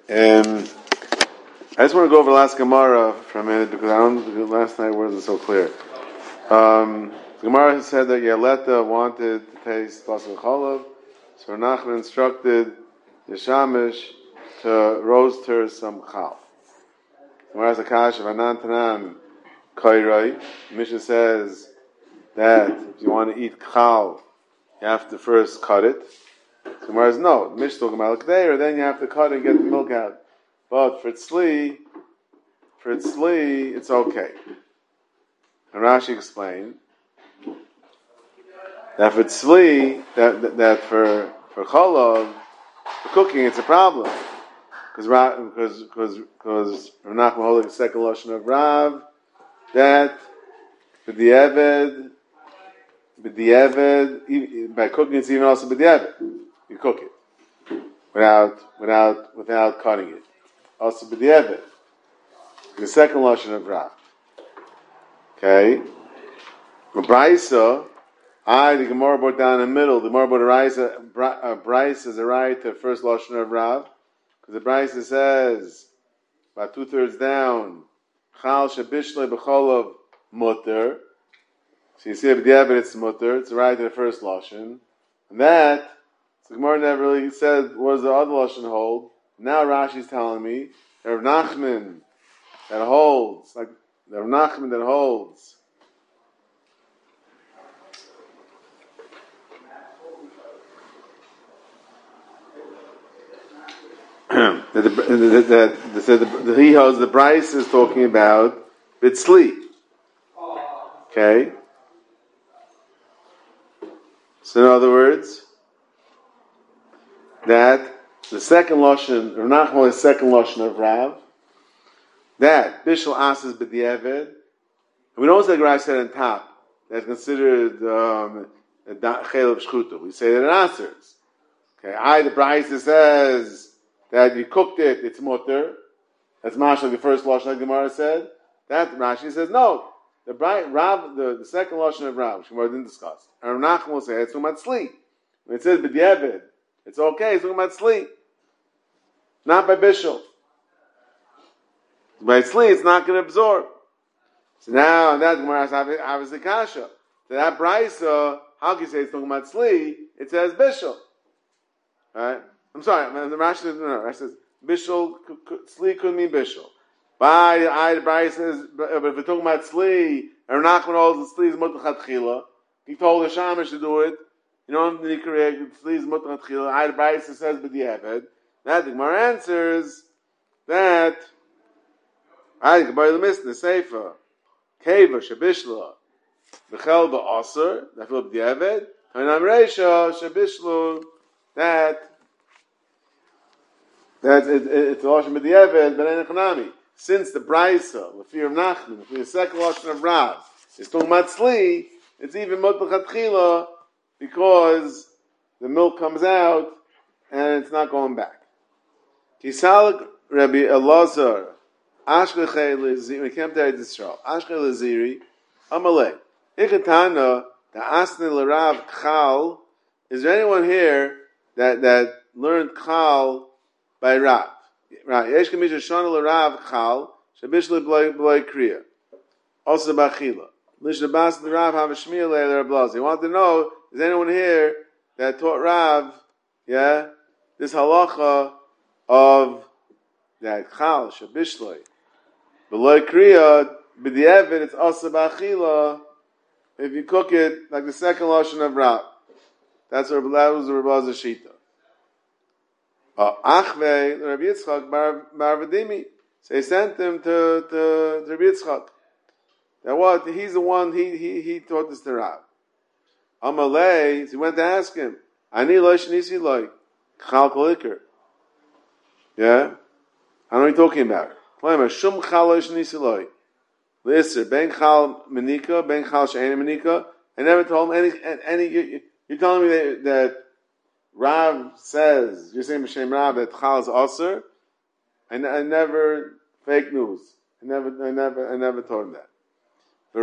I just want to go over the last Gemara for a minute because last night wasn't so clear. Gemara said that Yaleta wanted to taste basar chalav, so Nachman instructed the Shamish to roast her some chal. Gemara has a kash of Anan Tanan Kairai. Mishnah says that if you want to eat chal, you have to first cut it. So Gemara says no. Mishnah talking about there, then you have to cut it and get the milk out. But for tzli, it's okay. And Rashi explained that for tzli, that for chalav, for cooking, it's a problem because Rav Nachman holds the second lashon of Rav that b'diavad by cooking it's even also b'diavad. You cook it without cutting it. Also b'diavad. The second lashon of Rav. Okay. Brisa, the Gemara brought down in the middle. The Gemara brought a Brisa is a right to first lashon of Rav, because the Brisa says about 2/3 down, Chal shabishle b'cholav mutter. So you see b'diavad it's mutter. It's a right to the first lashon, and that the Gemara never really said what does the other lashon hold. Now Rashi's telling me that Rav Nachman that holds that he holds the Bryce is talking about bitzli. Okay. So in other words, that the second lashon, Rav Nachman is second lashon of Rav, that bishul asas b'diavad. We don't say the Rav said on top that's considered chel of shchuta. We say that it answers. Okay, the Brisa says that you cooked it, it's mutter. That's mashal the first lashon like Gemara said. That Rashi says no. The second lashon of Rav, which Gemara didn't discuss. And Rav Nachman will say it's talking about sleep. When it says b'diavad, it's okay. It's talking about sleep, not by bishul. By tzli, it's not going to absorb. So now, that Gemara has obviously kasha. So that Brisa, how can you say it's talking about tzli? It says bishul. Right? I'm sorry, the Rashi says bishul, tzli could mean bishul. By the Brisa says, but if we're talking about tzli, and Nachman holds the tzli is mutachat chila, he told the Shamish to do it. You don't need to correct tzli is mutachat chila. The Brisa says b'diavad. That the Gemara answers that I Gemara the Mishnah Sefer Keva Shabishla B'chel Ba'aser that will be B'diavad and Amreisha Shabishlu that it's a lashon B'diavad but in Echanami. Since the Brisa L'fi Rav Nachman L'fi the second lashon of Rav is talking about tzli, it's even Mutachat Chila because the milk comes out and it's not going back. Kisalik Rabbi Elazar Ashkechei Leziri, we came to Yisrael. Ashkechei Leziri, Amalei. Ikatana, the Asne L'Rav Chal. Is there anyone here that learned Chal by Rav? Right. Yesh Kamisha Shana L'Rav Chal, Shabish L'Bloi Kriya. Also Bachila. Lish Lebas L'Rav Havashmiya Le'er Blazi. You want to know, is anyone here that taught Rav, this halacha of that Chal, Shabishloi. B'loi kriya, b'diavad, it's also b'achila, if you cook it, like the second lashon of Rav. That was the Rebbe's Shita. Achvei, Rabbi Yitzchak, bar Vadimi. So he sent him to Rabbi Yitzchak. That what? He's the one, he taught this to Rav. Amalei, so he went to ask him, Ani loy shnisi loy, chal kolikar. Yeah? I don't know what you're talking about. Shum chalosh nisiloi. Listen, ben chal menika, ben chal she'ena menika. I never told him any. You're telling me that Rav says, you're saying B'Shem Rav that chal is aser. I never, fake news. I never told him that. But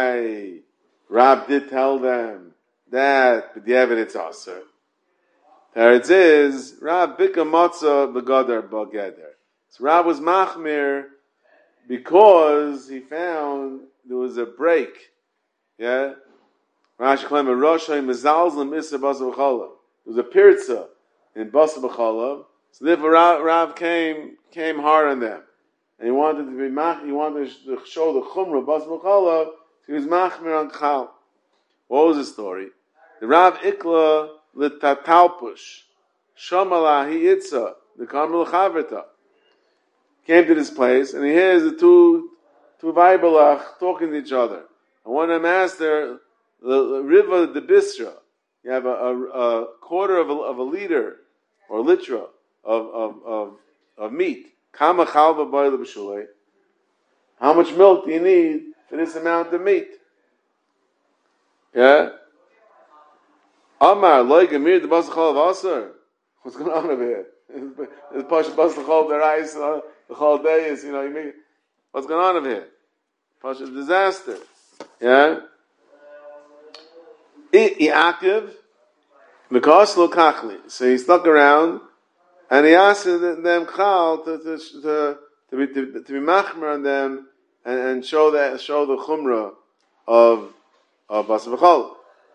Rav did tell them that b'diavad it's aser. There it is, Rav Bika Matzah Begadar Bageder. So Rav was machmir because he found there was a break. Yeah? Rashi claimed a Roshai Mezalzlim Issa Basa B'Cholav. There was a pirza in Basa B'Cholav. So therefore Rav came hard on them. And he wanted to show the Chumrah of Basa B'Cholav. So he was machmir on Chal. What was the story? The Rav Ikla L'Tatalpush Shamala Hi Itza the Karmel Chaverta came to this place and he hears the two Vaibalach talking to each other. And one of them asked the river the Bisra. You have a quarter of a liter or litra of meat. Kama chalva boile b'shulei. How much milk do you need for this amount of meat? Yeah. Amar loy gemir the bas chalav aser. What's going on over here? It's pasha bas chalav the rice the whole day is you make what's going on over here? Pasha disaster. Yeah. Iakiv mikaslo kachli. So he stuck around and he asked them chal to be machmer on them and show the chumrah of bas v'chol.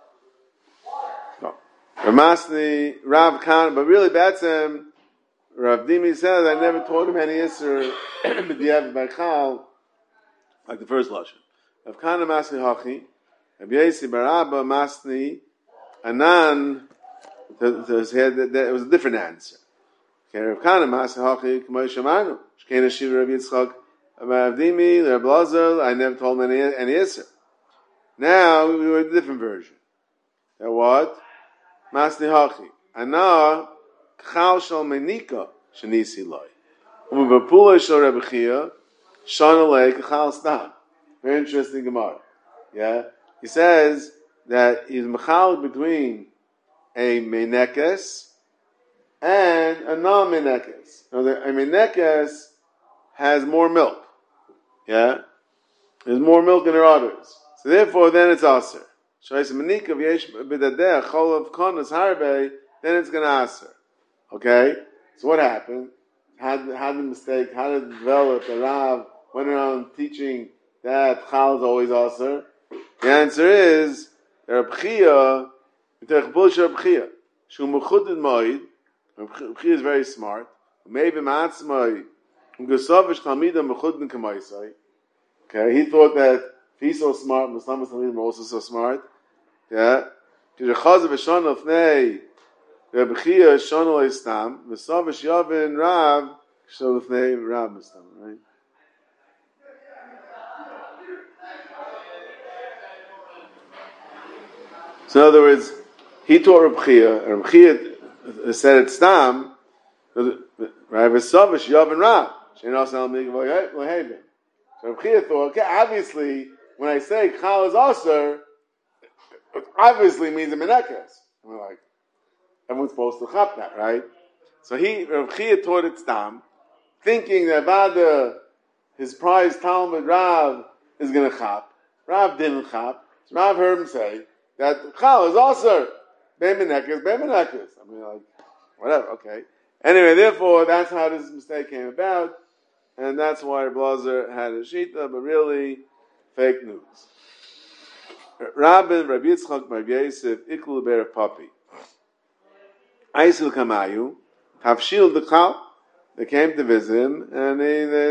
Ramasni Rav Khan, but really Batsem Rav Dimi says I never taught him any Yisr b'diavad by Chal like the first lashon. Rav Khan Masni Hachi, Rav Yesi Barabba Masni Anan. It was a different answer. Okay, Rav Khan Masni Hachi K'may Shamanu Shkeina Shiva Rav Yitzchak Rav Dimi Rav Lazar. I never told him any Yisr. Now we were a different version. That what? Masni Hachi. Ana Chal Shal Menika Shanisi Loi. Umubapula Shal Rebbe Chia Shana Lei Chal Stam. Very interesting Gemara. Yeah? He says that he's mechal between a menekes and a non-menekes. Now, a menekes has more milk. Yeah? There's more milk in her udders. So therefore, then it's aser. Then it's going to aser. Okay? So what happened? How the mistake, how did it develop? The Rav went around teaching that chal is always aser. The answer is, Reb Chia, Reb Chia is very smart. Okay, he thought that if he's so smart, Muslims are also so smart. Yeah. Reb Chia Shana Leistam, V'savish Yavin Rav Shalifnei Rav Mistam. Right. So in other words, he taught Reb Chia, and Reb Chia said it's Stam, right? V'savish Yavin Rav. So Reb Chia thought, okay, obviously, when I say Chal is Aser, it obviously means a Menekes. And we're like, everyone's supposed to chap that, right? So Reb Chia taught it Stam, thinking that Vada, his prized Talmud Rav, is going to chap. Rav didn't chap. So Rav heard him say that Chal is Aser. Be'menekes. I mean, like, whatever, okay. Anyway, therefore, that's how this mistake came about, and that's why Blazer had a shita, but really, fake news. Rabbi Yitzchak Bar Yosef Iklu Ber Papi. Aisul Kamayu, Tafshil the Chal. They came to visit him, and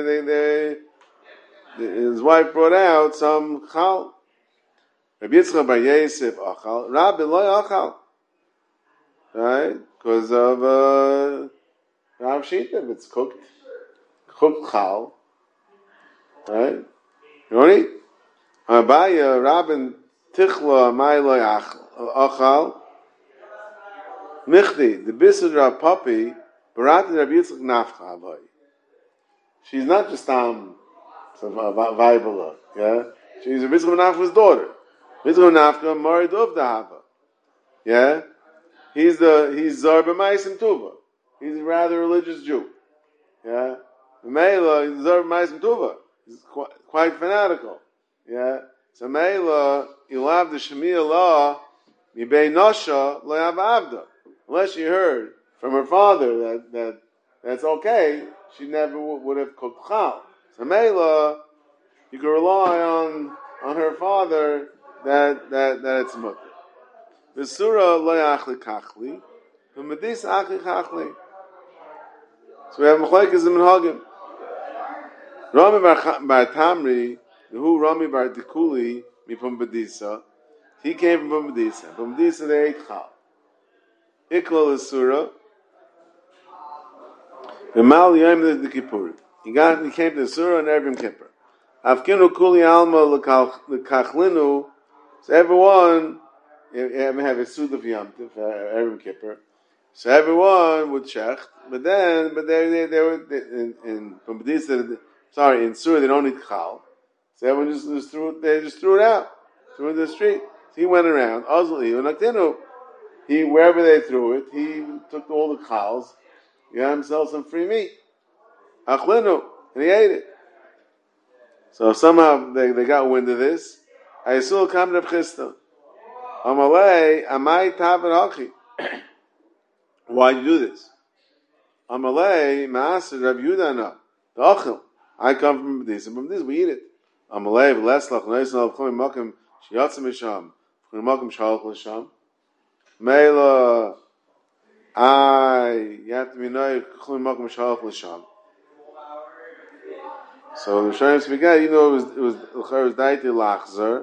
his wife brought out some Chal. Rabbi Yitzchak Bar Yosef Achal. Rabbi Loi Achal. Right? Because of Rav Shita, if it's cooked Chal. Right? You know what I mean? Abaya Rabin Tichla Mailoi Achal. Michti, the Bisud Rav Papi, Barati Rabbi Yitzchak Nafcha Avoy. She's not just some Vaibala, yeah? She's Rabbi Yitzchak Nafcha's daughter. Rabbi Yitzchak Nafcha married of the Hava. Yeah? He's Zar B'Maisim Tuva. He's a rather religious Jew. Yeah? Meila, he's Zar B'Maisim Tuva. He's quite fanatical. Yeah? So Meila, you'll have the Shemiah law, Mibei Nosha, Lo Yav Avda. unless she heard from her father that's okay, she never would have cooked chal. So Mela, you can rely on her father that it's mutter. The surah lo yachli kachli, the medis achli kachli. So we have machlekes in minhagim. Rami bar Tamri, who Rami bar Dikuli, mipum bedisa. He came from Bedisa. From Bedisa they ate chal. Iklal is surah. V'mal yom the Kippur. He came to the surah and Erev Kippur. Afkinu kuli alma l'kachlinu. So everyone, have a suit of Yom Tov, Erev Kippur. So everyone would check, but they were from Bedisa. Sorry, in surah they don't eat chal. So everyone just threw it out, threw it in the street. So he went around. He wherever they threw it, he took all the chals. He got himself some free meat. Achlinu, and he ate it. So somehow they got wind of this. Ayisul kam Reb Chisda. Amalei amai taven hachi. Why do you do this? Amalei maaser Reb Yudana. The achil. I come from this, and from this we eat it. Amalei v'leslach neisnal v'chom makim shiyatzim misham v'chom makim shalach l'sham. Meila, you have to be know v'chom makim shalach l'sham. So the Rishonim speak out, it was daiti lachzer,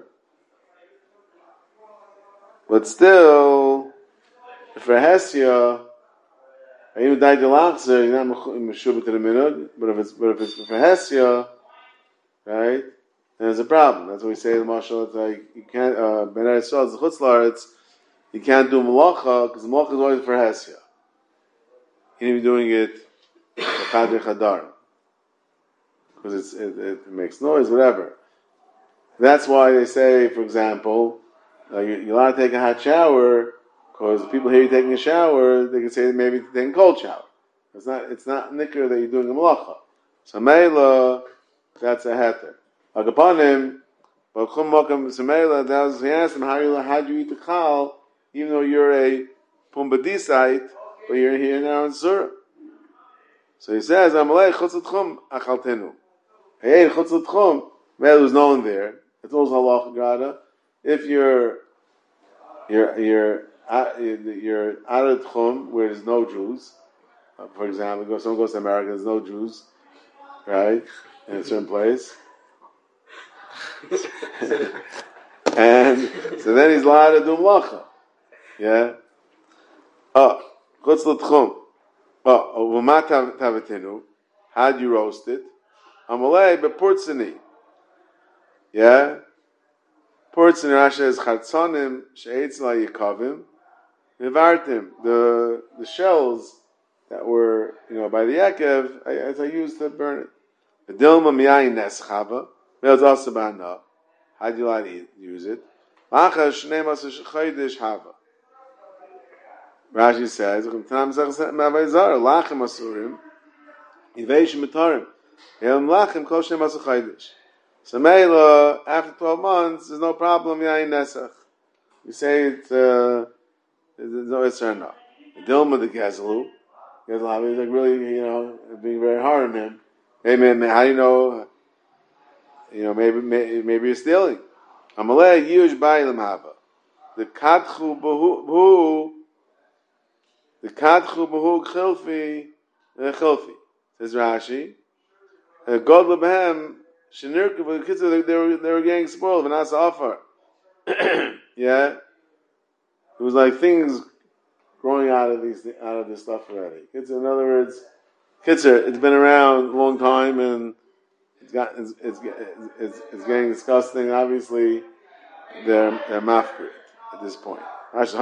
but still, for Hesia, even daiti lachzer, you're not meshubah to the minhag, but if it's for Hesia, right, then there's a problem. That's what we say in the Mashal. It's like you can't Ben Yisrael the Chutz La'aretz, you can't do malacha because the malacha is always for Hesia. You need to be doing it for Chadri Chadar. Because it makes noise, whatever. That's why they say, for example, you're allowed to take a hot shower, because people hear you taking a shower, they can say maybe taking a cold shower. It's not nikkur that you're doing a malacha. So meila, that's a heter. Agapanim, but chum makam semeila, that was he asked him, how do you eat the chal, even though you're a pumbadisite, but you're here now in surah. So he says, Amalei chutzat chum achaltenu. Hey, chutzat chum, well, there's no one there. It's also halacha grada. If you're out of chum where there's no Jews, for example, someone goes to America, there's no Jews, right, in a certain place, and so then he's allowed to do malacha. Yeah. Chutzat chum. V'mat tavetinu. How do you roast it? Amalei bepurtzini. Yeah? Purtzini Rashi is chatzonim she'etz la yikavim vivartim. The shells that were, by the Yakev, as I used to burn it. The dilma miyayin neschava. There's also ba'ana. How do you like to use it? Macha shnei masa shechaydish hava. Rashi says, lachem asurim, yiveish mitarim. Yem lachem kol shnei masa chaydish. So Meila, after 12 months, there's no problem, yayin nesach. You say there's no Isser no. Dilma the Gezelu, he's like really, being very hard on him. Hey man, how do you know, maybe you're stealing. Amalei yush ba'ilim hava. The kadchu b'hu chilfi, says Rashi. God lebehem shenirku, but the kids they were getting spoiled. V'nas offer. Yeah, it was like things growing out of this stuff already. In other words, it's been around a long time and it's getting disgusting. Obviously, they're mafkir at this point. Obviously,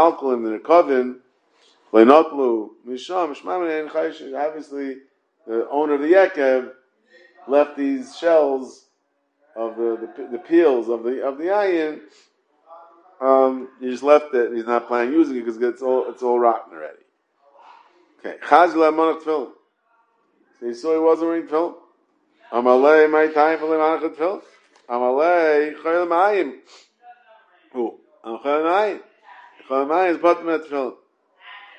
the owner of the Yekev left these shells of the peels of the ayin. He just left it. He's not planning using it because it's all rotten already. Okay, Chazla Monach Tefillin. So you saw he wasn't wearing tefillin. Amalei my time for Monach Tefillin. Amalei Chayil Mayim. Who? Chayil Mayim. Chayil Mayim is bottom of tefillin.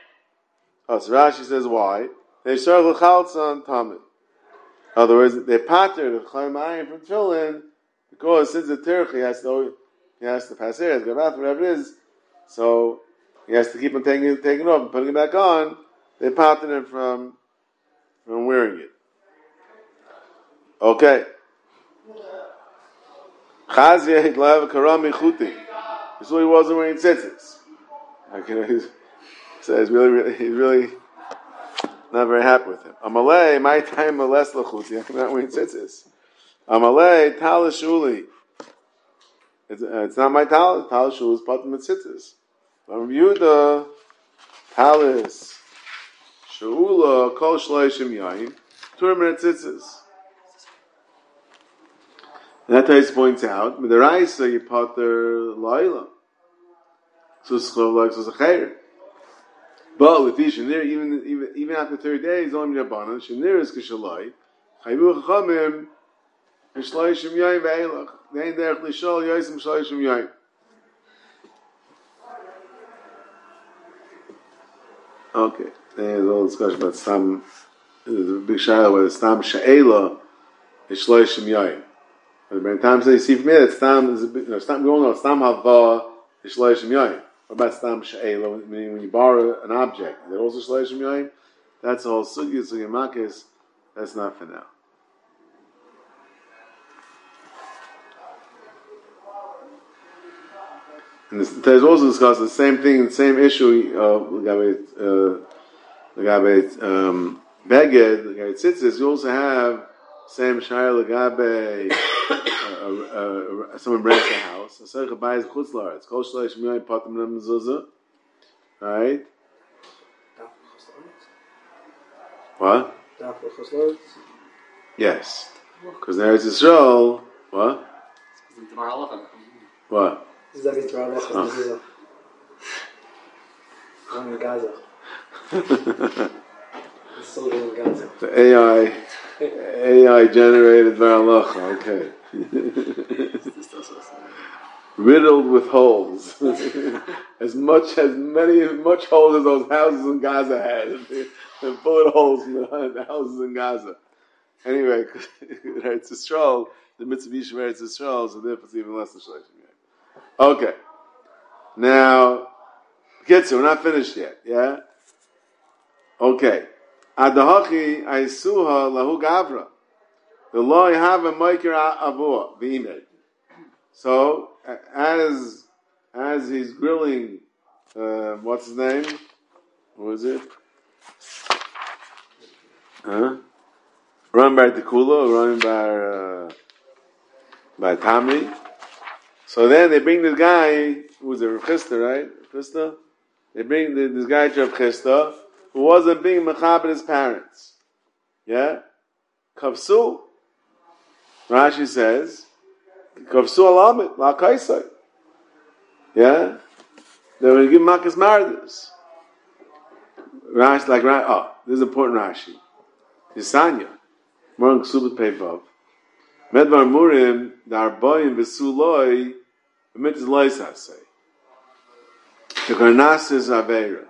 Oh, so Rashi says why? They shar l'chaltzan tamid. In other words, they pattern the chayim from tefillin because since the tirch he has to pass here, has to go bath, whatever it is, so he has to keep on taking it off and putting it back on. They pattern him from wearing it. Okay. Chazia hitlav karami chuti. This is why he wasn't wearing tzitzis. So he's really not very happy with him. Amalei, my time moles lachuti. I'm not wearing tzitzis. Amalei tal shuli. It's not my tal. Tal shul is patim with tzitzis. Yehuda talis shula kol shleishim yain turmer tzitzis. And that Tais points out, with the Raisa you pater laila. So schov like so zacher. But with these shenir, even after 30 days, only rabbanan shenir is kishalai. Chayvu chachamim and shleishim yain ve'elach. They ain't derech lishol yosim shleishim yain. Okay, there's a little discussion about stam. There's a big shayla whether stam she'ela is shleishim yain. But by the time you see from here that stam is a bit, stam going on stam hava is shleishim yain. What about stam she'ela? Meaning when you borrow an object, is it also shleishim yain? That's all sugi makis. That's not for now. And there's also discussed the same thing, the same issue. Beged, tzitzis. You also have same shayla legabe. Someone rents a house. A certain buys chutzlar. It's called shleish miyayin patim mezuzah. Right? What? Yes. Because there is Yisrael. What? What? This is a bit wrong. I'm in Gaza. It's sold in Gaza. The AI generated Varalacha. Okay. Riddled with holes. as much holes as those houses in Gaza had. They're full of holes in the houses in Gaza. Anyway, it's Yisrael, the Mitsubishi Eretz Yisrael, so therefore it's even less than Shleishim. Okay. Now, Kitzu, we're not finished yet, yeah? Okay. Adahachi aisuha lahu gavra. The law you have a maikir avua, v'imed. So, as he's grilling, what's his name? What was it? Run by Tekula, run by Tamri. So then they bring this guy, who was a Rav Chisda, right? Chisda? They bring this guy to Rav Chisda, who wasn't being mechaber his parents. Yeah? Kavsu. Rashi says, Kavsu alamit, la kaisai. Yeah? They're going to give Makas Mardis. Rashi, this is important Rashi. Yisanya. Morang Ksubit Peivav. Medvar Murim, Darboim Vesuloi, Mitzvah Loisase. The Karnasis Aveira.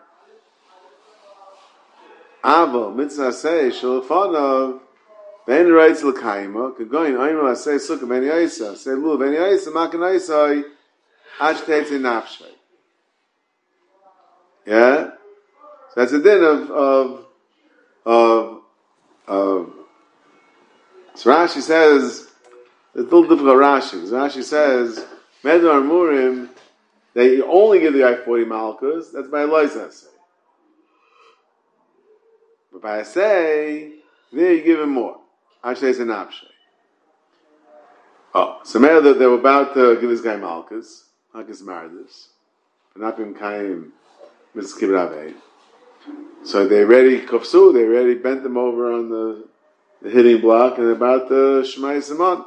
Avo, Mitzvah Say, Shalafanov, Ben Reitz Lakaima, Kagoin, Oimo Say, Sukkah, Ben Yaisa, Say Lu, Ben Yaisa, Makan Yaisai, Ashtetzi Nafshay. Yeah? So that's a din so Rashi says, it's a little difficult Rashi. Rashi says, Medvar Murim, they only give the guy 40 malchus, that's by Eloisa say. But by a say, there you give him more. Ashay is an Abshay. Oh, so maybe they were about to give this guy malchus, Malchus Mardis, but not being Kaim, Mrs. Kibrave. So they already kofsu, they already bent them over on the hitting block, and about the Shemai Simon.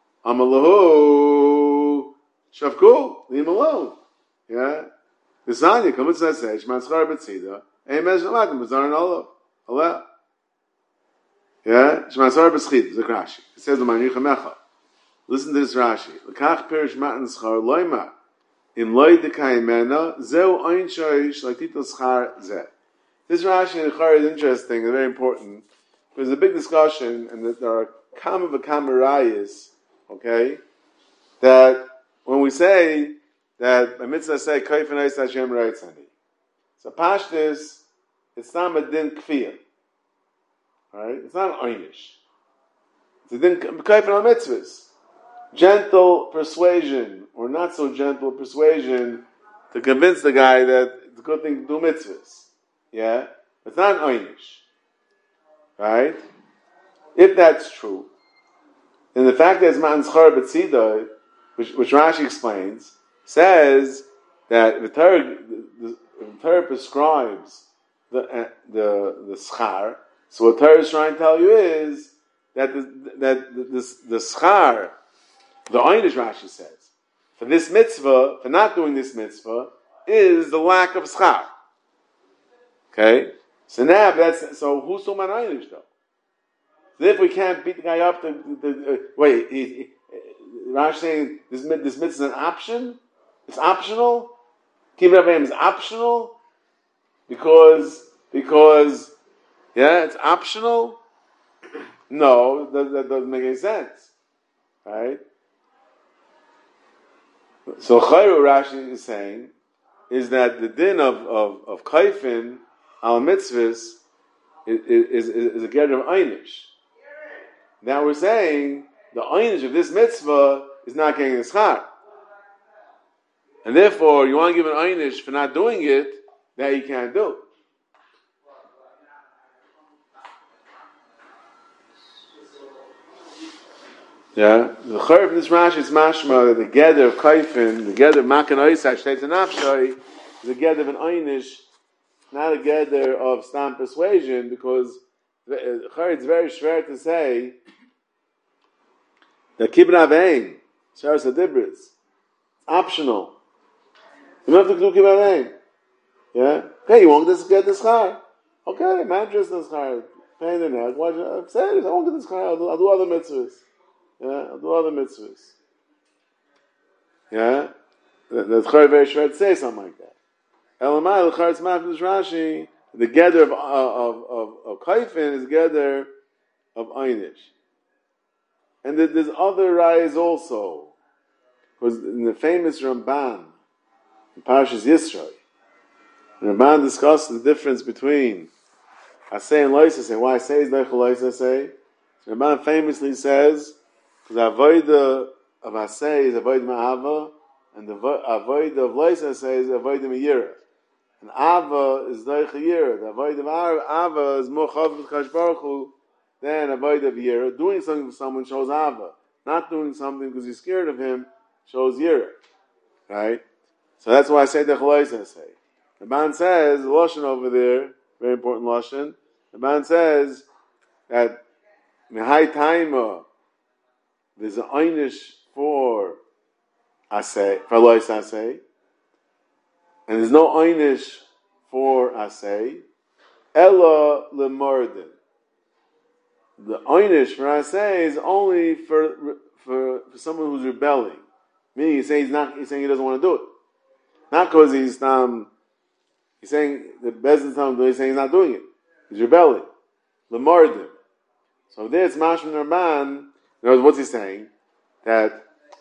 Amalahu Shavku, leave him alone. Yeah? The Zanya, come and say, Shemai Schar B'tzida, Eimez Shematim, Bazaar and Olav. Allah. Yeah? Shemai Schar B'tzida, the Rashi. It says, listen to this Rashi. L'kach perish matan schar loima. Im loy dekayimena, zeu ein shoish, l'tito schar zeh. This Rashi in Chara is interesting and very important. There's a big discussion, and that there are kama v'kama rayas, okay, that when we say that a mitzvah say kaif and Hashem reitzani, so pashtus, it's not a din kfiyah, right? It's not an einish. It's a din kaif and mitzvahs. Gentle persuasion or not so gentle persuasion to convince the guy that it's a good thing to do mitzvahs. Yeah, it's not an einish, right? If that's true, then the fact that it's matan schar b'tzidai, which Rashi explains, says that the Torah prescribes the schar. So what Torah is trying to tell you is that the schar, the einish, Rashi says, for this mitzvah, for not doing this mitzvah, is the lack of schar. Okay, so now so who's talking about einish though? So if we can't beat the guy up, Rashi saying this mitzvah is an option. It's optional. Kibbutz Avayim is optional because it's optional. No, that doesn't make any sense, right? So Chayru Rashi is saying is that the din of kaifin al mitzvahs is a get of einish. Now we're saying the einish of this mitzvah is not getting the schar, and therefore you want to give an einish for not doing it that you can't do. Yeah, the chayv in this Rashi is mashma that the gather of kaifin, the gather of makan oisach, shteitz and nafshay, is a gather of an einish, not a gather of stam persuasion, because it's very schwer to say that kibbutz avayim, sharas hadibris, it's optional. You don't have to do kibbutz avayim. Yeah, okay, you won't get this schar. Okay, man, just this schar, pain in the neck. I won't get this schar. I'll do other mitzvahs. Yeah, I'll do other mitzvahs. Yeah, that's very schwer to say something like that. Elamai l'charetz mafis Rashi, the gather of kaifin is gather of einish, and there's other rayas also, because in the famous Ramban, in Parshas Yisro, Ramban discusses the difference between asay and loisasay. Why asay is neichel loisasay? Ramban famously says, because avodah of asay is avodah ma'ava, and the avodah of loisasay is avodah ma'yira. And Ava is Neichel Yira. The avoid of Ava is more Chav B'Kadosh Baruch Hu than avoid of Yira. Doing something for someone shows Ava. Not doing something because you're scared of him shows Yira. Right? So that's why I say the Chalois I say. The man says, the Lashon over there, very important Lashon, the man says that Mihai Taima, there's an einish for Asay, for Lois Asay, and there's no einish for asay, ella lemardin. The einish for asay is only for someone who's rebelling. Meaning he's saying he doesn't want to do it. Not because he's saying the Bezdin's telling him he's saying he's not doing it. He's rebelling. Lemardin. So there it's Mashman Ramban. In other words, what's he saying? That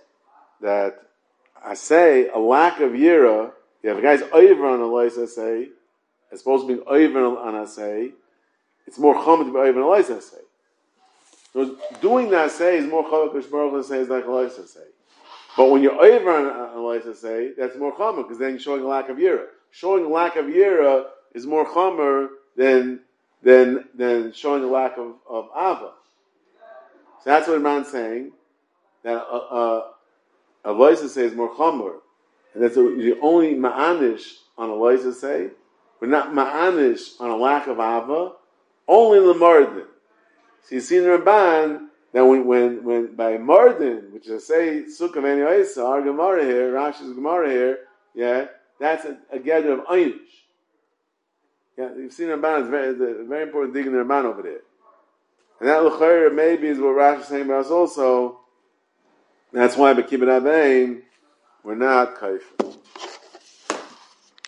asay, a lack of yira. Yeah, if a guy's over on a lois asay, as opposed to being over on asay, it's more common to be over on a lois asay. So doing that asay is more common because Baruch Hu is like a lois asay. But when you're over on a lois asay, that's more common because then you're showing a lack of yira. Showing a lack of yira is more common than showing a lack of ava. So that's what Man's saying, that a lois asay is more common. And that's the only ma'anish on a loisa say, but not ma'anish on a lack of ava, only lemardin. So you see in the Ramban that when by mardin, which is say sukkah v'eni oisa, our Gemara here, Rashi's Gemara here, yeah, that's a gather of einish. Yeah, you've seen the Ramban, it's a very important thing in the Ramban over there. And that l'chayr maybe is what Rashi is saying about us also. That's why by kibbutz avayim we're not kaifin.